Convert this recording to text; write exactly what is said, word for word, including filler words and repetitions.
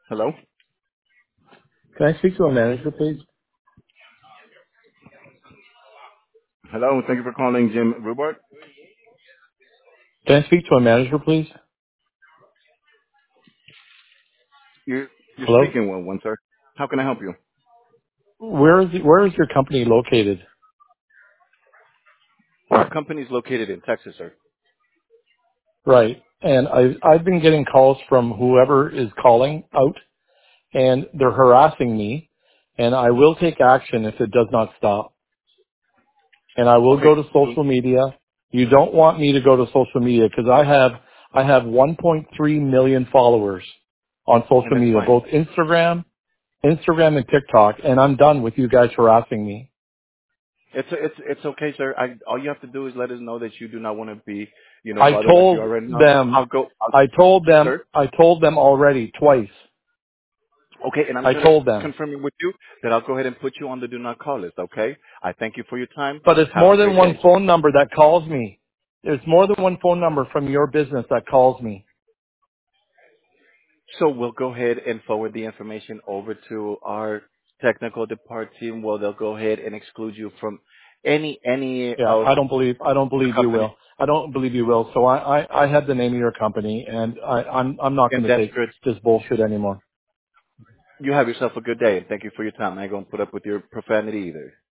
Hello? Can I speak to a manager, please? Hello, thank you for calling Jim Rubart. Can I speak to a manager, please? You're, you're Hello? speaking with one, sir. How can I help you? Where is where is your company located? Our company is located in Texas, sir. Right. And I I've been getting calls from whoever is calling out, and they're harassing me, and I will take action if it does not stop. And I will Okay, go to social media. You don't want me to go to social media because I have I have one point three million followers on and social that's media, fine. both Instagram, Instagram and TikTok, and I'm done with you guys harassing me. It's it's it's okay, sir. I, all you have to do is let us know that you do not want to be, you know, I bothered like you told already know. them, I'll go, I'll, I told them, sir. I told them already twice. Okay, and I'm I sure that told them. confirming with you that I'll go ahead and put you on the do not call list. Okay. I thank you for your time. But it's Have a more than great one day. phone number that calls me. There's more than one phone number from your business that calls me. So we'll go ahead and forward the information over to our technical department team. Well, they'll go ahead and exclude you from any any Yeah, of I don't believe, I don't the believe you company, will. I don't believe you will. So I, I, I had the name of your company and I, I'm, I'm not and going to that's take good. this bullshit anymore. You have yourself a good day, and thank you for your time. I ain't gonna put up with your profanity either.